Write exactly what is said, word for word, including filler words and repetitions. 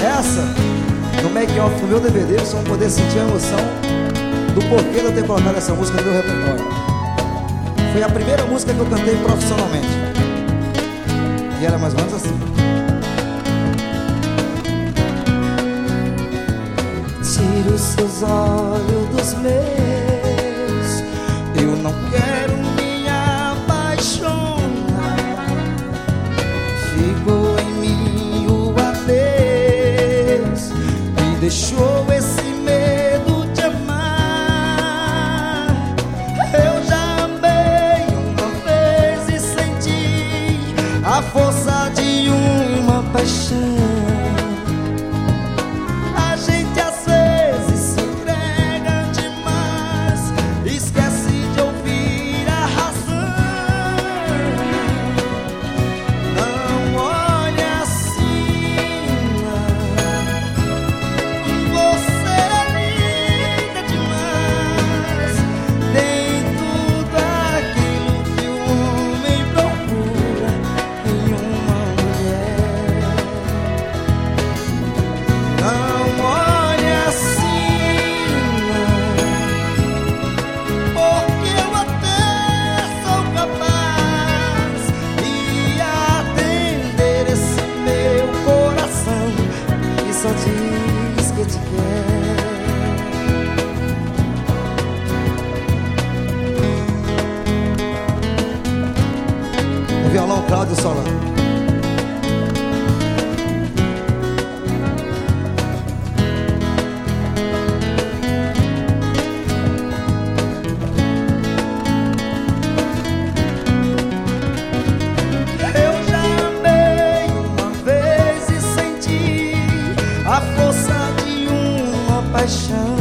Essa, no make-off do meu D V D, vocês vão poder sentir a emoção do porquê de eu ter colocado essa música no meu repertório. Foi a primeira música que eu cantei profissionalmente. E era mais ou menos assim. Tira os seus olhos dos meus, Eu não quero me apaixonar. ficou em mim o adeus, Me deixou esse medo de amar. eu já amei uma vez e senti A força de uma paixão. A gente às vezes se entrega demais, esquece de ouvir a razão. Não olhe assim, você é linda demais. Tem tudo aquilo que o homem procura em uma mulher. Não olhe assim, porque eu até sou capaz de atender esse meu coração que só diz que te quer. No violão, Cláudio Solano. Eu já amei uma vez e senti a força de uma paixão.